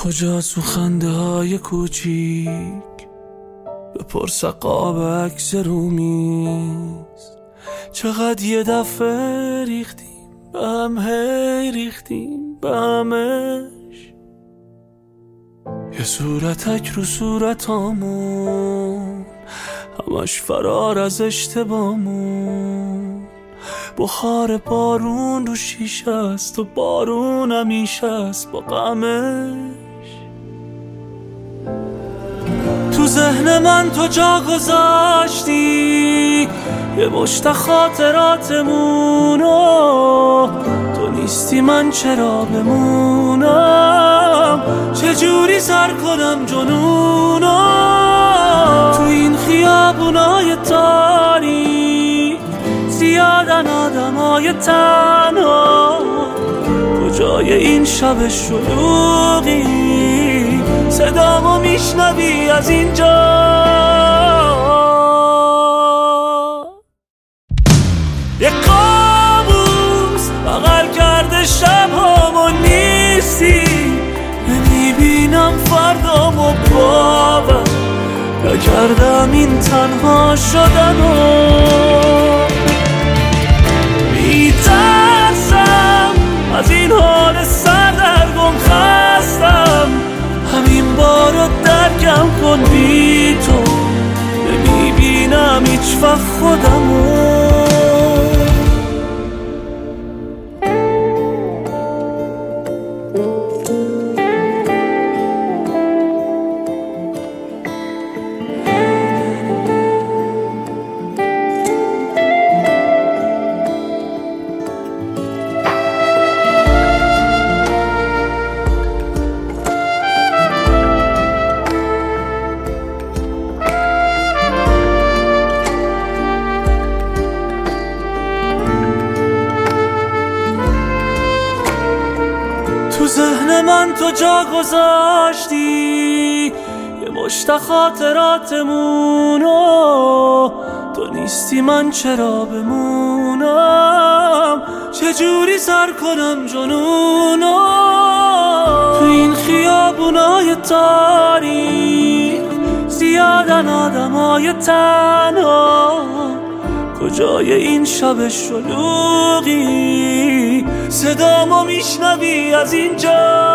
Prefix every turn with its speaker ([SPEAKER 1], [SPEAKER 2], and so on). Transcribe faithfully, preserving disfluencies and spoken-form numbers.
[SPEAKER 1] کجا تو خنده های کوچیک بپرس قاب عکس رومیز، چقدر یه دفعه ریختیم به هم، هی ریختیم به همش. یه صورتک رو صورتامون، همش فرار از اشتباهمون. بخار بارون رو شیشه است و بارون همیشه است با غمش. تو ذهن من تو جا گذاشتی یه مشت خاطراتمونو، تو نیستی من چرا بمونم، چجوری سر کنم جنونو. تو این خیابونای تاریک زیادن آدمای تنها، کجای این شب شلوغی صدامو میشنوی از اینجا. یه قابوس بغل کرده شبهامو، نیستی نمیبینم فردامو، باور نکردم این تنها شدنو. میترسم از این حال سردرگم، خستم همین بارو درکم کن، بی تو نمیبینم هیچ وقت خودمو. تو ذهن من تو جا گذاشتی یه مشت خاطراتمونو، تو نیستی من چرا بمونم، چجوری سر کنم جنونو. تو این خیابونای تاریک زیادن آدمای تنها، کجای این شب شلوغی صدامو میشنوی از اینجا.